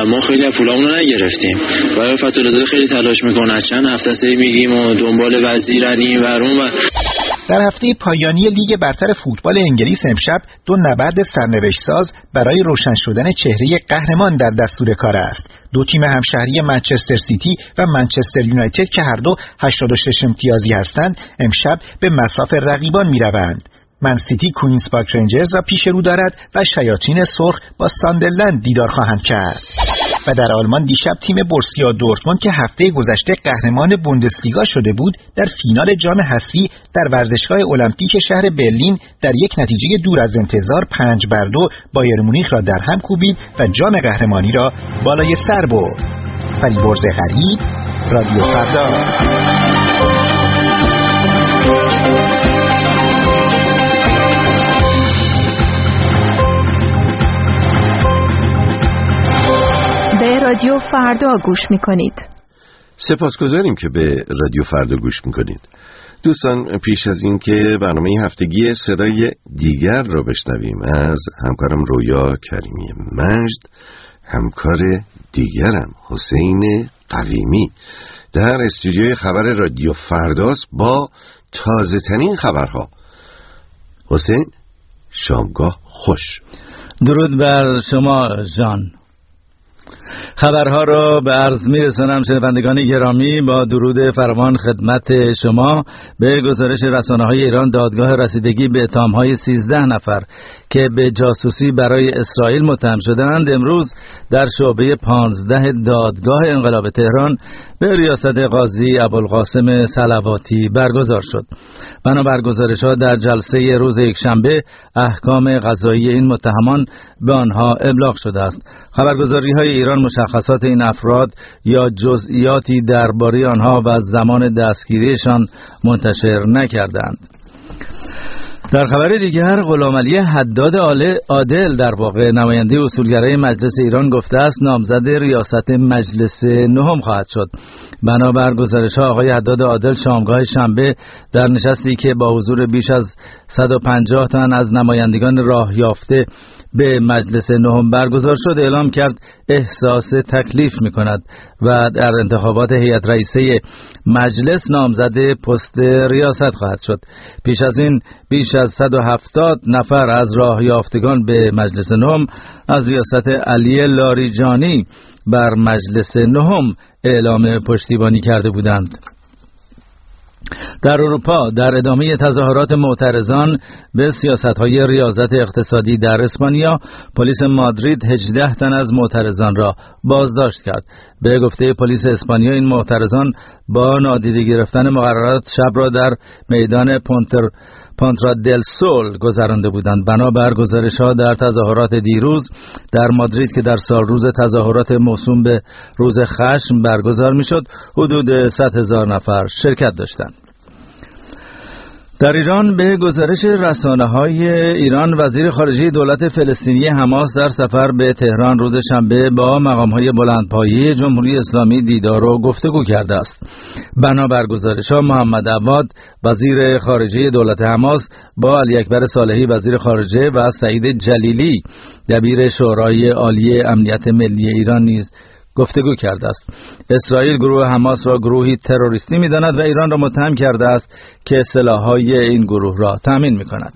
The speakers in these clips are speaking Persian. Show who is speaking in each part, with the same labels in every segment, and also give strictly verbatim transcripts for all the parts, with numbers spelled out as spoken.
Speaker 1: و ما خیلی از پولامون رو نگرفتیم. و فتح‌الله خیلی تلاش میکنه، چند هفته سه میگیم و دنبال وزیرنی و اون. و
Speaker 2: در هفته پایانی لیگ برتر فوتبال انگلیس امشب دو نبرد سرنوشت ساز برای روشن شدن چهره قهرمان در دستور کار است. دو تیم همشهری منچستر سیتی و منچستر یونایتد که هر دو هشتاد و شش امتیازی هستند امشب به مصاف رقیبان میروند. من سیتی کوینز پارک رنجرز را پیش رو دارد و شیاطین سرخ با ساندرلند دیدار خواهند کرد. و در آلمان دیشب تیم بورسیا دورتموند که هفته گذشته قهرمان بوندسلیگا شده بود در فینال جام حذفی در ورزشگاه المپیک شهر برلین در یک نتیجه دور از انتظار پنج بر دو بایر مونیخ را در هم کوبید و جام قهرمانی را بالای سر برد. فریبرز غریب، رادیو فردا.
Speaker 3: به رادیو فردا گوش میکنید.
Speaker 4: سپاسگزاریم که به رادیو فردا گوش میکنید. دوستان، پیش از این که برنامه هفتگی صدای دیگر را بشنویم از همکارم رویا کریمی مجد، همکار دیگرم حسین قویمی در استودیوی خبر رادیو فرداست با تازه ترین خبرها. حسین، شامگاه خوش.
Speaker 5: درود بر شما جان. خبرها را به عرض می‌رسانم شنوندگان گرامی با درود فراوان خدمت شما. به گزارش رسانه‌های ایران، دادگاه رسیدگی به اتهام‌های سیزده نفر که به جاسوسی برای اسرائیل متهم شدند امروز در شعبه پانزده دادگاه انقلاب تهران به ریاست قاضی ابوالقاسم صلواتی برگزار شد. بنابر گزارش‌ها در جلسه روز یکشنبه احکام قضایی این متهمان به آنها ابلاغ شده است. خبرگزاری‌های ایران مشخصات این افراد یا جزئیاتی درباره آنها و زمان دستگیریشان منتشر نکردند. در خبر دیگر، غلامعلی حداد عادل در واقع نماینده اصولگرای مجلس ایران گفته است نامزد ریاست مجلس نهم خواهد شد. بنابر گزارش‌ها آقای حداد عادل شامگاه شنبه در نشستی که با حضور بیش از صد و پنجاه تن از نمایندگان راه یافته به مجلس نهم برگزار شد اعلام کرد احساس تکلیف می‌کند و در انتخابات هیئت رئیسه مجلس نامزد پست ریاست خواهد شد. پیش از این بیش از صد و هفتاد نفر از راه یافتگان به مجلس نهم از ریاست علی لاریجانی بر مجلس نهم اعلام پشتیبانی کرده بودند. در اروپا در ادامه تظاهرات معترضان به سیاست‌های ریاضت اقتصادی در اسپانیا، پلیس مادرید هجده تن از معترضان را بازداشت کرد. به گفته پلیس اسپانیا این معترضان با نادیده گرفتن مقررات شب را در میدان پونتر پونترا دل سول گذرانده بودند. بنابر گزارش‌ها در تظاهرات دیروز در مادرید که در سال روز تظاهرات موسوم به روز خشم برگزار می‌شد، حدود صد هزار نفر شرکت داشتند. در ایران به گزارش رسانه‌های ایران، وزیر خارجه دولت فلسطینی حماس در سفر به تهران روز شنبه با مقام‌های بلندپایه جمهوری اسلامی دیدار و گفتگو کرده است. بنابر گزارش‌ها محمد عواد وزیر خارجه دولت حماس با علی اکبر صالحی وزیر خارجه و سعید جلیلی دبیر شورای عالی امنیت ملی ایران نیز گفتگو کرده است. اسرائیل گروه حماس را گروهی تروریستی می‌داند و ایران را متهم کرده است که سلاح‌های این گروه را تامین می‌کند.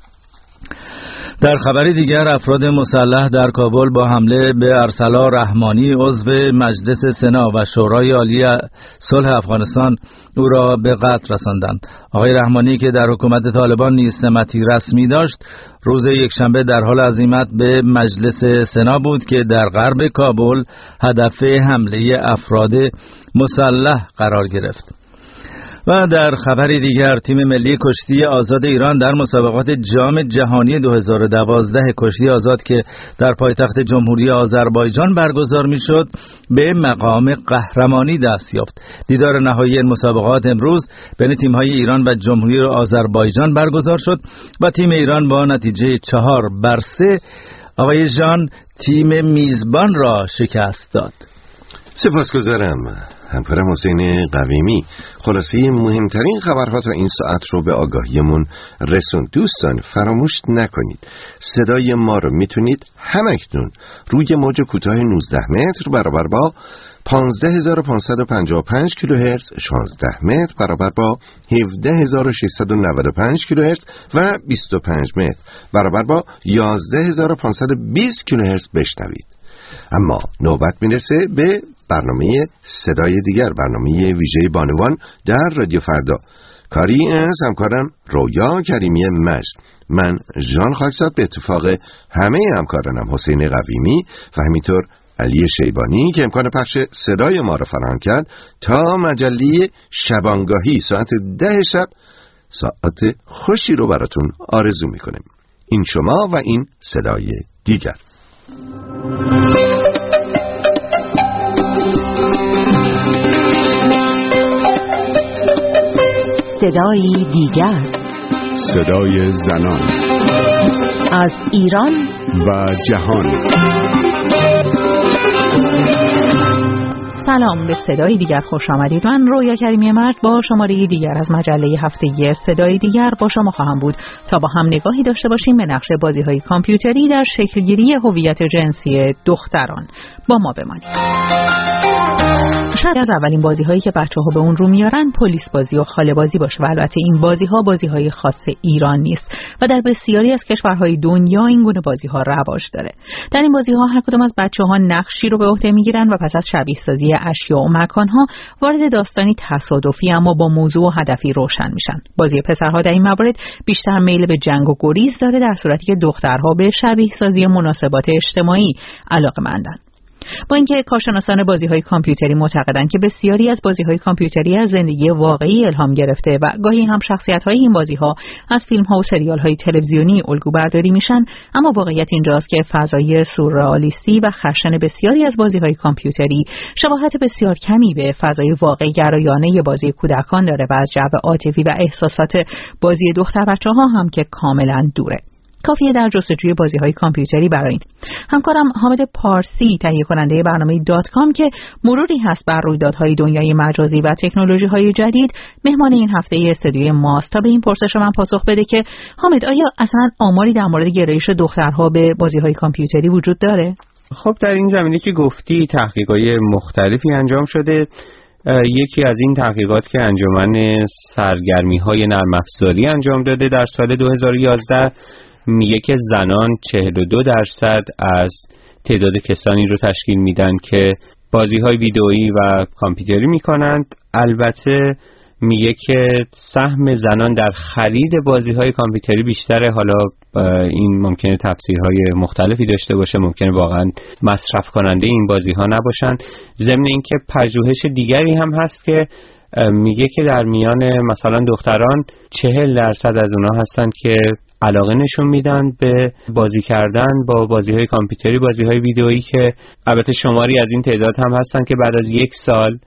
Speaker 5: در خبری دیگر، افراد مسلح در کابل با حمله به ارسلا رحمانی عضو مجلس سنا و شورای عالی صلح افغانستان او را به قتل رساندند. آقای رحمانی که در حکومت طالبان نیز سمتی رسمی داشت، روز یکشنبه در حال عزیمت به مجلس سنا بود که در غرب کابل هدف حمله افراد مسلح قرار گرفت. و در خبری دیگر، تیم ملی کشتی آزاد ایران در مسابقات جام جهانی دو هزار و دوازده کشتی آزاد که در پایتخت جمهوری آذربایجان برگزار می‌شد به مقام قهرمانی دست یافت. دیدار نهایی این مسابقات امروز بین تیم‌های ایران و جمهوری آذربایجان برگزار شد و تیم ایران با نتیجه چهار بر سه آقای جان تیم میزبان را شکست داد.
Speaker 4: سپاسگزارم همکارم حسین قویمی خلاصه مهمترین خبرها تا این ساعت رو به آگاهیمون رسوند. دوستان فراموش نکنید صدای ما رو میتونید همکنون روی موج کوتاه نوزده متر برابر با پانزده هزار و پانصد و پنجاه و پنج کیلوهرتز، شانزده متر برابر با هفده هزار و ششصد و نود و پنج کیلوهرتز و بیست و پنج متر برابر با یازده هزار و پانصد و بیست کیلوهرتز بشنوید. اما نوبت میرسه به برنامه صدای دیگر، برنامه ویژه بانوان در رادیو فردا، کاری از همکارم رویا کریمی مجد. من ژان خاکزاد به اتفاق همه همکارانم حسین قویمی و همینطور علی شیبانی که امکان پخش صدای ما را فراهم کرد تا مجله شبانگاهی ساعت ده شب ساعت خوشی رو براتون آرزو میکنیم. این شما و این صدای دیگر.
Speaker 3: صدای دیگر،
Speaker 6: صدای زنان
Speaker 3: از ایران
Speaker 6: و جهان.
Speaker 3: سلام، به صدای دیگر خوش آمدید. من رویا کریمی مرد با شماره دیگر از مجله هفتگی صدای دیگر با شما خواهم بود تا با هم نگاهی داشته باشیم به نقش بازی‌های کامپیوتری در شکلگیری هویت جنسی دختران. با ما بمانید. شاید از اولین بازی‌هایی که بچه‌ها به اون رو میارن پلیس بازی و خاله بازی باشه و البته این بازی‌ها بازی‌های خاص ایران نیست و در بسیاری از کشورهای دنیا این گونه بازی‌ها رواج داره. در این بازی‌ها هر کدوم از بچه‌ها نقشی رو به عهده میگیرن و پس از شبیه‌سازی اشیاء و مکان‌ها وارد داستانی تصادفی اما با موضوع و هدفی روشن میشن. بازی پسرها در این موارد بیشتر میل به جنگ و گریز داره، در صورتی که دخترها به شبیه‌سازی مناسبات اجتماعی علاقه‌مندن. با اینکه کارشناسان بازی‌های کامپیوتری معتقدند که بسیاری از بازی‌های کامپیوتری از زندگی واقعی الهام گرفته و گاهی هم شخصیت‌های این بازی‌ها از فیلم‌ها و سریال‌های تلویزیونی الگو برداری میشن، اما واقعیت اینجاست که فضای سورئالیستی و خشن بسیاری از بازی‌های کامپیوتری شباهت بسیار کمی به فضای واقعی گرایانه بازی کودکان داره و از جو عاطفی و احساسات بازی دختر بچه‌ها هم که کاملاً دوره. کافیه در جستجوی بازی‌های کامپیوتری برای این. همکارم حامد پارسی تهیه کننده برنامه دات کام که مروری هست بر رویدادهای دنیای مجازی و تکنولوژی‌های جدید مهمان این هفته استودیوی ماست تا به این پرسش من پاسخ بده که حامد، آیا اصلا آماری در مورد گرایش دخترها به بازی‌های کامپیوتری وجود داره؟
Speaker 7: خب در این زمینه که گفتی تحقیقات مختلفی انجام شده. یکی از این تحقیقات که انجمن سرگرمی‌های نرم افزاری انجام داده در سال دو هزار و یازده میگه که زنان چهل و دو درصد از تعداد کسانی رو تشکیل میدن که بازی‌های ویدئویی و کامپیوتری میکنند. البته میگه که سهم زنان در خرید بازی‌های کامپیوتری بیشتره. حالا این ممکنه تفسیرهای مختلفی داشته باشه، ممکنه واقعا مصرف کننده این بازی‌ها نباشن. ضمن اینکه پژوهش دیگری هم هست که میگه که در میان مثلا دختران چهل درصد از اونها هستن که علاقه نشون میدن به بازی کردن با بازی‌های کامپیوتری، بازی‌های ویدئویی، که البته شماری از این تعداد هم هستن که بعد از یک سال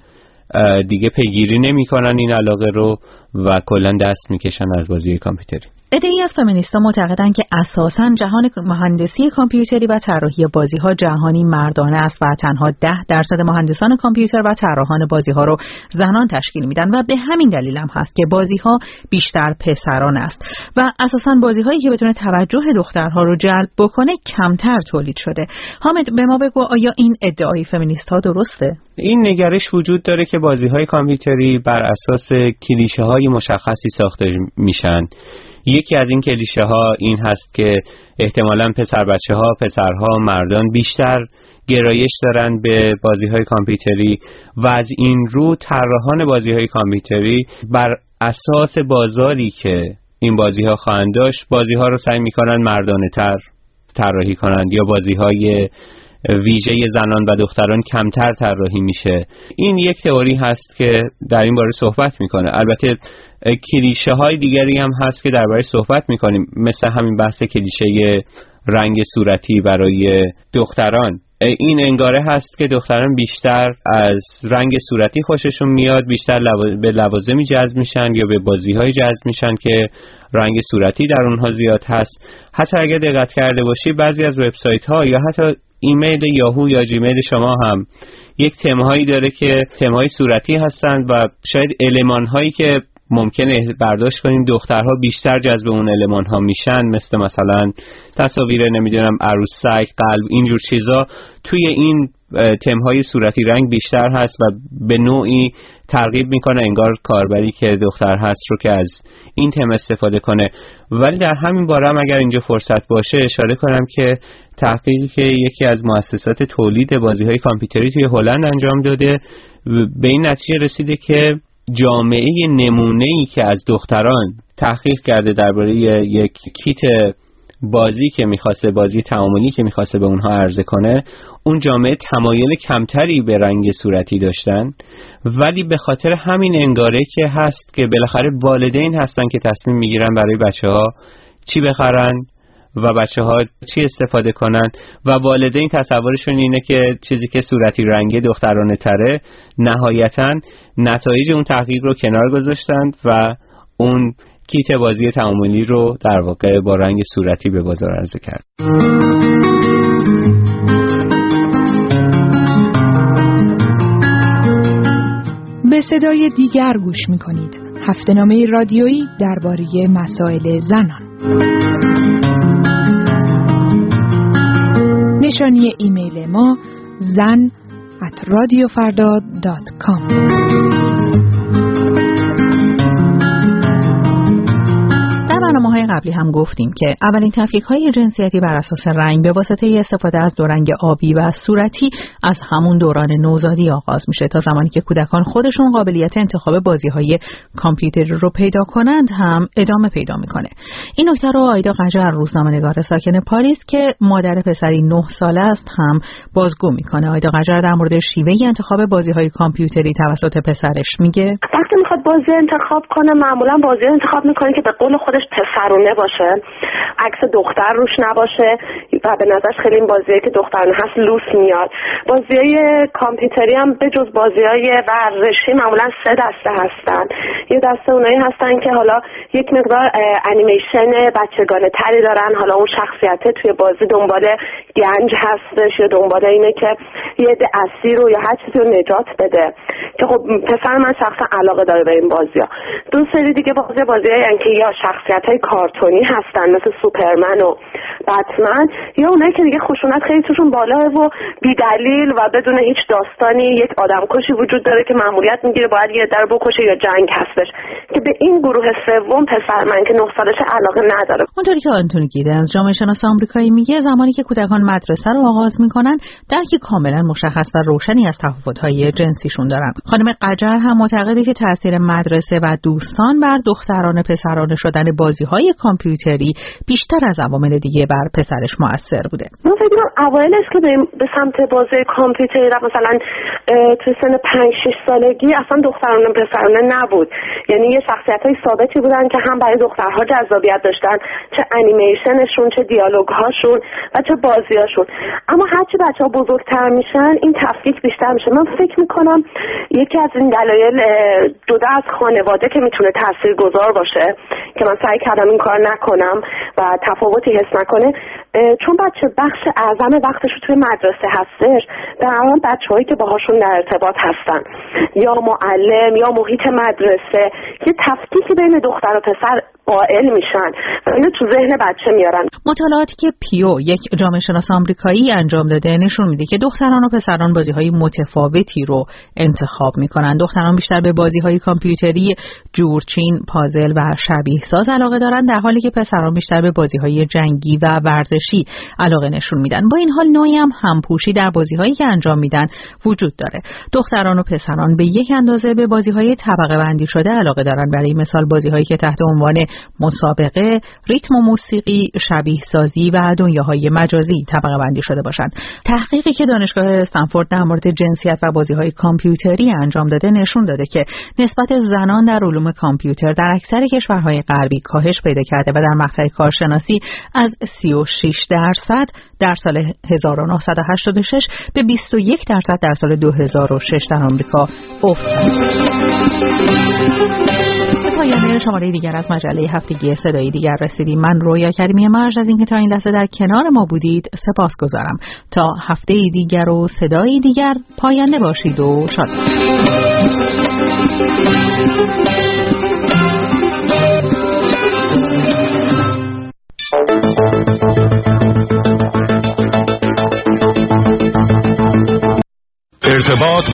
Speaker 7: دیگه پیگیری نمی‌کنن این علاقه رو و کلاً دست می‌کشن از بازی کامپیوتری.
Speaker 3: عده‌ای از فمینیست‌ها معتقدند که اساساً جهان مهندسی کامپیوتری و طراحی بازی‌ها جهانی مردانه است و تنها ده درصد مهندسان کامپیوتر و طراحان بازی‌ها رو زنان تشکیل میدن و به همین دلیل هم هست که بازی‌ها بیشتر پسران است و اساساً بازی‌هایی که بتونه توجه دخترها رو جلب بکنه کمتر تولید شده. حامد، به ما بگو آیا این ادعای فمینیست‌ها درسته؟
Speaker 7: این نگرش وجود داره که بازی‌های کامپیوتری بر اساس کلیشه‌های مشخصی ساخته میشن. یکی از این کلیشه ها این هست که احتمالاً پسر بچه ها، پسرها، مردان بیشتر گرایش دارند به بازی های کامپیوتری و از این رو طراحان بازی های کامپیوتری بر اساس بازاری که این بازی ها خواهند داشت بازی ها رو سعی میکنن مردانه تر طراحی کنند یا بازی های ویژه زنان و دختران کمتر طراحی میشه. این یک تئوری هست که در این باره صحبت میکنه. البته کلیشه های دیگری هم هست که درباره صحبت میکنیم، مثل همین بحث کلیشه رنگ صورتی برای دختران. این انگاره هست که دختران بیشتر از رنگ صورتی خوششون میاد، بیشتر لو... به لوازمی جذب میشن یا به بازی‌های جذب میشن که رنگ صورتی در اونها زیاد هست. حتی اگه دقت کرده باشی بعضی از وبسایت‌ها یا حتی ایمیل یاهو یا جیمیل شما هم یک تمهایی داره که تمهای صورتی هستند و شاید المان‌هایی که ممکنه برداشت کنیم دخترها بیشتر جذب اون المان‌ها میشن، مثل مثلا تصاویر نمیدونم عروسک، قلب، اینجور چیزا توی این تمهای صورتی رنگ بیشتر هست و به نوعی ترغیب میکنه انگار کاربری که دختر هست رو که از این تم استفاده کنه. ولی در همین باره هم اگر اینجا فرصت باشه اشاره کنم که تحقیقی که یکی از مؤسسات تولید بازی‌های کامپیوتری توی هلند انجام داده به این نتیجه رسیده که جامعه نمونه‌ای که از دختران تحقیق کرده درباره یک کیت بازی که میخواسته بازی تعاملی که میخواسته به اونها عرضه کنه، اون جامعه تمایل کمتری به رنگ صورتی داشتن، ولی به خاطر همین انگاره که هست که بالاخره والدین هستن که تصمیم میگیرن برای بچه‌ها چی بخرن و بچه‌ها چی استفاده کنن و والدین تصورشون اینه که چیزی که صورتی رنگی دخترانه تره. نهایتاً نتایج اون تحقیق رو کنار گذاشتند و اون کیت بازی تعاملی رو در واقع با رنگ صورتی به بازار عرضه کرد.
Speaker 8: به صدای دیگر گوش می‌کنید. هفته‌نامه رادیویی درباره مسائل زنان. نشانی ایمیل ما زن ات رادیو فردا دات کام.
Speaker 3: برنامه‌های قبلی هم گفتیم که اولین تفکیک‌های جنسیتی بر اساس رنگ به واسطه استفاده از دو رنگ آبی و صورتی از همون دوران نوزادی آغاز میشه تا زمانی که کودکان خودشون قابلیت انتخاب بازی‌های کامپیوتری رو پیدا کنند هم ادامه پیدا میکنه. این نکته رو آیدا قجر، روزنامه‌نگار ساکن پاریس که مادر پسری نه ساله است هم بازگو میکنه. آیدا قجر در مورد شیوه انتخاب بازی‌های کامپیوتری توسط پسرش میگه
Speaker 9: وقتی میخواد بازی انتخاب کنه معمولا بازی انتخاب میکنه که به قول خودش پسرونه باشه، عکس دختر روش نباشه و به نظرش خیلی این بازیه که دخترونه هست لوس میاد. بازیای کامپیوتری هم به جز بازیای ورزشی معمولا سه دسته هستن. یه دسته اونایی هستن که حالا یک مقدار انیمیشن بچگانه تری دارن، حالا اون شخصیت توی بازی دنبال گنج هستش یا دنبال اینه که یه ده اسیر رو یا هر چیزی رو نجات بده، که خب پسر من شخصا علاقه داره به این بازی‌ها. دو سری دیگه بازی بازیای که یا شخصیت‌های کارتونی هستن مثل سوپرمن و بتمن، یا اونایی که دیگه خشونت خیلی توشون بالاه و بی دلیل و بدون هیچ داستانی یک آدمکشی وجود داره که مأموریت میگیره باید یه در بکشه یا جنگ هستش، که به این گروه سوم پسر من که نه سالشه علاقه نداره.
Speaker 3: اونطوری که آنتونی گیدنز، جامعه شناس آمریکایی، میگه زمانی که کودکان مدرسه رو آغاز میکنن درکی کاملا مشخص و روشنی از تفاوت‌های جنسیشون دارن. خانم قجر هم معتقده که تاثیر مدرسه و دوستان بر دختران پسرانه شدن بازی‌های کامپیوتری بیشتر از عوامل دیگه بر پسرش مؤثر بوده.
Speaker 9: من فکر کنم اوایلش که به سمت بازی کامپیوتری رفت، مثلا تو سن پنج شش سالگی اصلا دختران و پسرانه نبود، یعنی یه شخصیت‌های ثابتی بودن که هم برای دخترها جذابیت داشتن، چه انیمیشنشون، چه دیالوگ‌هاشون و چه بازی‌هاشون. اما هرچی بچه‌ها بزرگتر میشن این تفکیک بیشتر میشه. من فکر می‌کنم یکی از این دلایل جدا از خانواده که میتونه تاثیرگذار باشه که من سعی کردم این کار نکنم و تفاوتی حس نکنه، چون بچه بخش اعظم وقتش توی مدرسه هستش، در اون بچه‌هایی که باهاشون در ارتباط هستن یا معلم یا محیط مدرسه یه تفکیکی بین دختر و پسر قائل میشن و اینو تو ذهن بچه میارن.
Speaker 3: مطالعاتی که پیو، یک جامعه شناس آمریکایی، انجام داده نشون میده که دختران و پسران بازی‌های متفاوتی رو انتخاب میکنن. دختران بیشتر به بازی‌های کامپیوتری جورچین، پازل و شبیه ساز علاقه دارن، در حالی که پسران بیشتر به بازی‌های جنگی و ورزشی علاقه نشون میدن. با این حال نوعی هم همپوشی در بازی‌هایی که انجام میدن وجود داره. دختران و پسران به یک اندازه به بازی‌های طبقه بندی شده علاقه دارن. برای مثال بازی‌هایی که تحت عنوان مسابقه، ریتم و موسیقی، شبیه سازی و دنیاهای مجازی طبقه بندی شده باشند. تحقیقی که دانشگاه استنفورد در مورد جنسیت و بازی‌های کامپیوتری انجام داده نشون داده که نسبت زنان در علوم کامپیوتر در اکثر کشورهای غربی کاهش پیدا کرده و در مقطع کارشناسی از سی و شش درصد در سال هزار و نهصد و هشتاد و شش به بیست و یک درصد در سال دو هزار و شش در آمریکا افت کرد. پایان شماره دیگر از مجله هفتگی صدای دیگر رسیدیم. من رویا کریمی مرج از اینکه تا این لحظه در کنار ما بودید سپاسگزارم. تا هفته دیگر و صدای دیگر پاینده باشید و شاد باشید.
Speaker 10: ارتباط